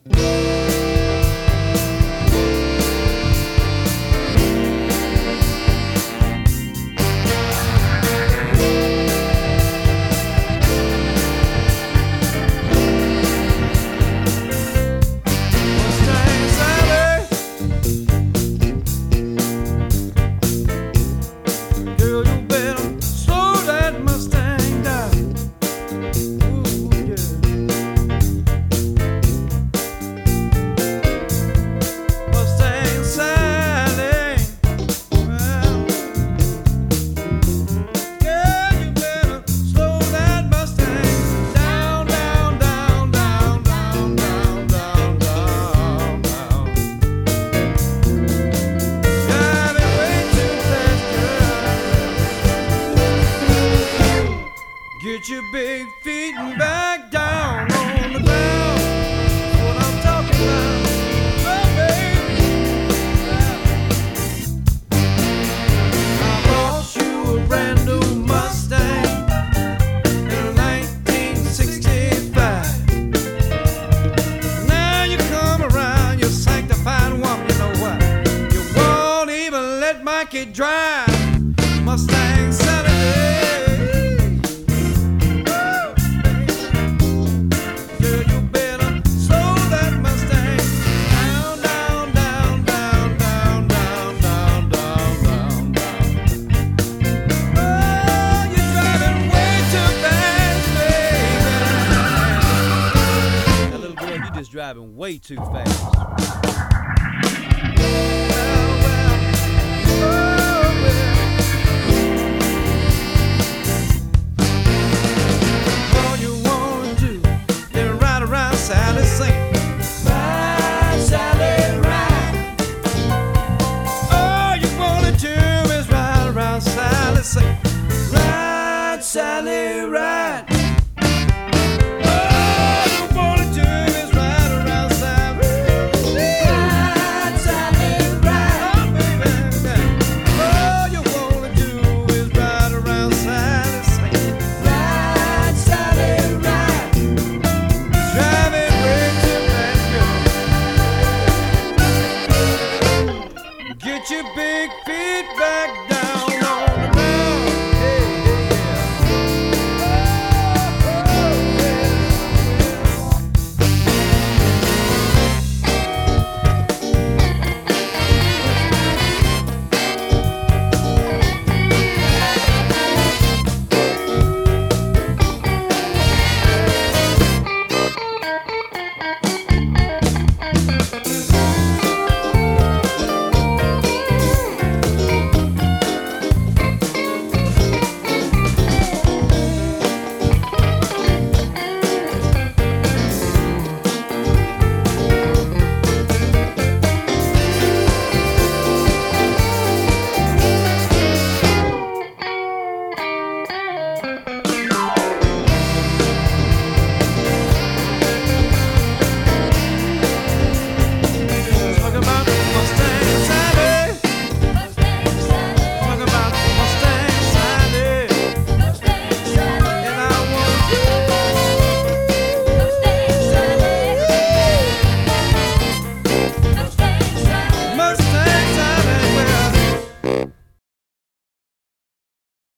Get your big feet and back down on the ground. That's what I'm talking about. Oh, baby. I bought you a brand new Mustang in 1965. Now you come around, you sanctified woman, you know what? You won't even let Mikey drive Mustang Saturday. Driving way too fast.